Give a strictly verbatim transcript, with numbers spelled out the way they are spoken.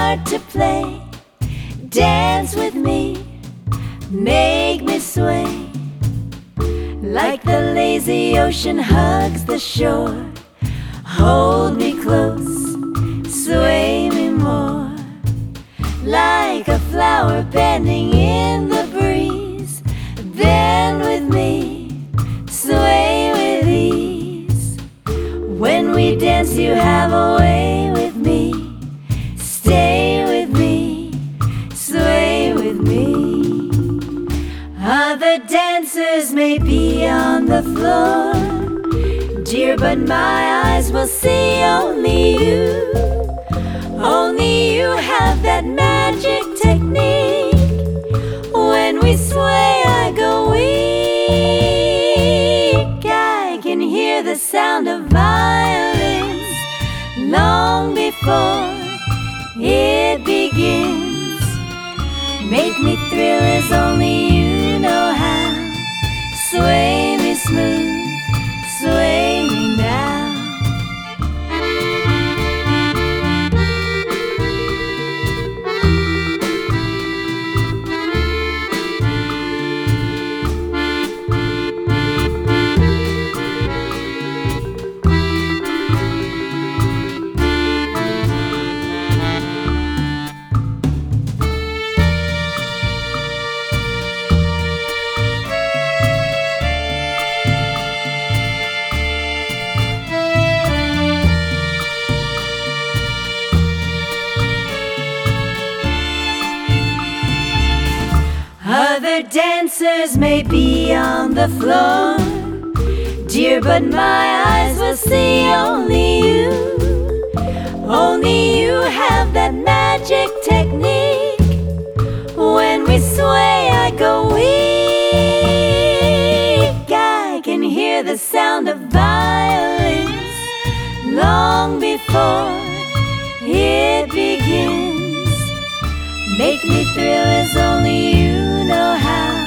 heart to play. Dance with me, make me sway, like the lazy ocean hugs the shore. Hold me close, sway me more, like a flower bending in the breeze. Bend with me, sway with ease. When we dance you have a way with me. Stay with me, sway with me. Other dancers may be on the floor, dear, but my eyes will see only you. Only you have that magic technique. When we sway I go weak. I can hear the sound of violins long before it begins. Make me thrill as only you know how. Sway me smooth, sway me now. Other dancers may be on the floor, dear, but my eyes will see only you. Only you have that magic technique. When we sway I go weak. I can hear the sound of violins long before it begins. Make me thrill as only you know how.